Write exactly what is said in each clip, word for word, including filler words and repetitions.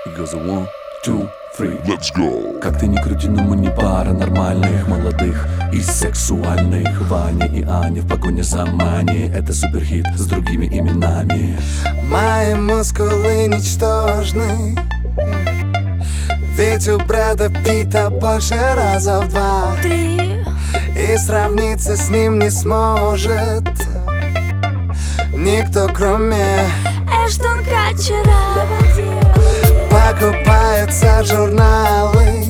It goes a one, two, three. Let's go. Как ты ни крути, но мы не пара нормальных, молодых и сексуальных. Ваня и Аня в погоне за мани. Это суперхит с другими именами. Мои мускулы ничтожны, ведь у Брэда Питта больше раза в два. Три. И сравниться с ним не сможет никто, кроме Эштон Катчера. Покупаются журналы,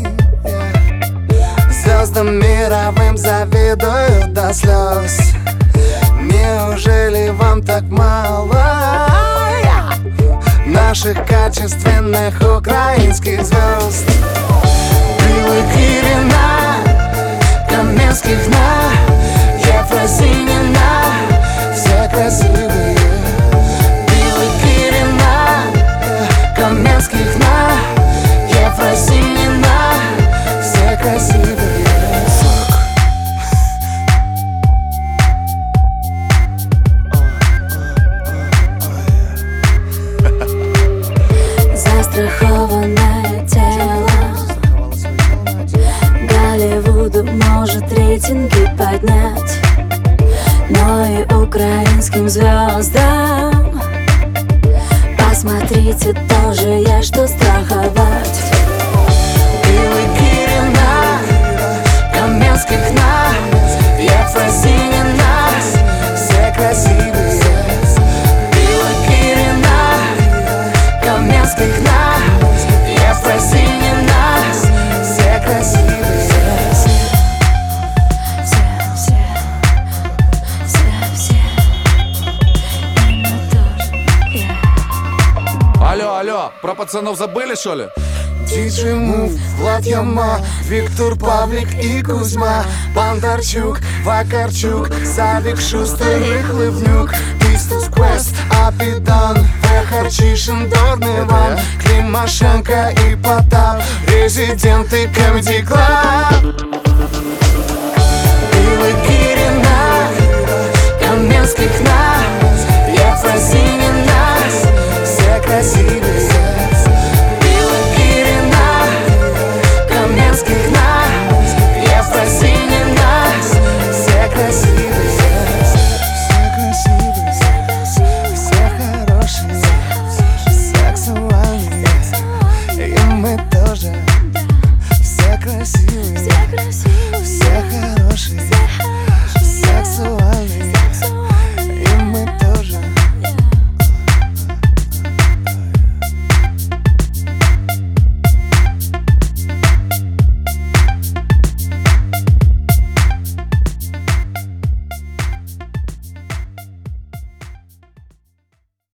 звездам мировым завидуют до слез. Неужели вам так мало наших качественных украинских звезд? Белых Кирина, Каменских на Ефросинина, все красивые. Белых Кирина, Каменских на Ефросинина, все красивые. Застрахованное тело Голливуду может рейтинги поднять, но и украинским звездам, посмотрите, тоже есть что страховать. Белый Кирина, Каменских на Ефросинина, все красивые. Белый Кирина, Каменских на Ефросинина, все красивые. Все, все, все, все, именно тоже я. Алло, алло, про пацанов забыли, что ли? Диджей Мув, Влад Яма, Виктор Павлик и Кузьма, Бондарчук, Вакарчук, Савик Шустер и Хлывнюк, Пистус Квест, Апидан, Вехарчишин, Дорн Иван, Климашенко и Потап, резиденты Comedy Club. Белый Кирина, Каменских на Ефросинина, все красивые.